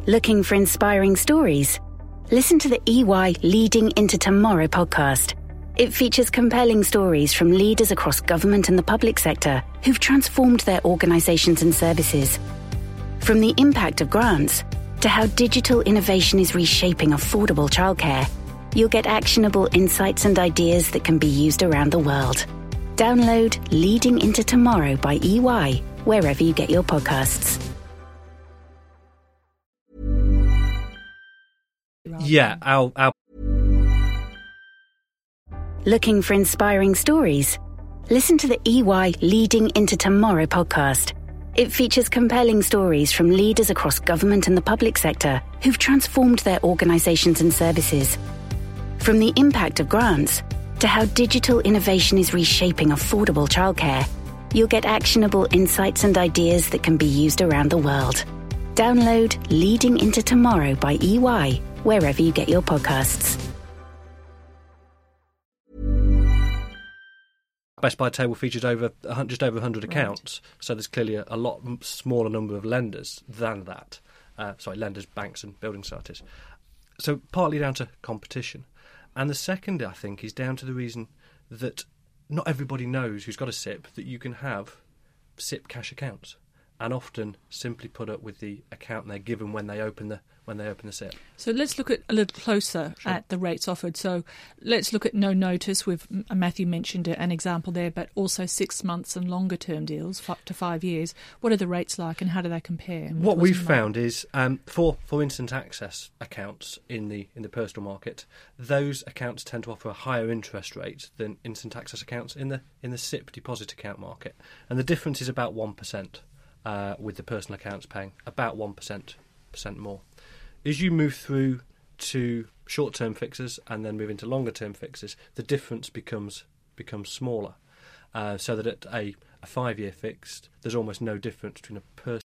Looking for inspiring stories? Listen to the EY Leading into Tomorrow podcast. It features compelling stories from leaders across government and the public sector who've transformed their organisations and services. From the impact of grants to how digital innovation is reshaping affordable childcare, you'll get actionable insights and ideas that can be used around the world. Download Leading into Tomorrow by EY wherever you get your podcasts. Yeah, I'll... Looking for inspiring stories? Listen to the EY Leading into Tomorrow podcast. It features compelling stories from leaders across government and the public sector who've transformed their organisations and services. From the impact of grants to how digital innovation is reshaping affordable childcare, you'll get actionable insights and ideas that can be used around the world. Download Leading into Tomorrow by EY wherever you get your podcasts. Best Buy table featured just over 100 accounts, so there's clearly a lot smaller number of lenders than that. Lenders, banks and building societies. So partly down to competition. And the second, I think, is down to the reason that not everybody knows who's got a SIPP that you can have SIPP cash accounts, and often simply put up with the account they're given when they open the SIPP. So let's look at a little closer at the rates offered. So let's look at no notice. Matthew mentioned an example there, but also 6 months and longer term deals, up to 5 years. What are the rates like, and how do they compare? What we've found is for instant access accounts in the personal market, those accounts tend to offer a higher interest rate than instant access accounts in the SIPP deposit account market, and the difference is about 1%. With the personal accounts paying about 1% more. As you move through to short-term fixes and then move into longer-term fixes, the difference becomes smaller. So that at a 5-year fixed, there's almost no difference between a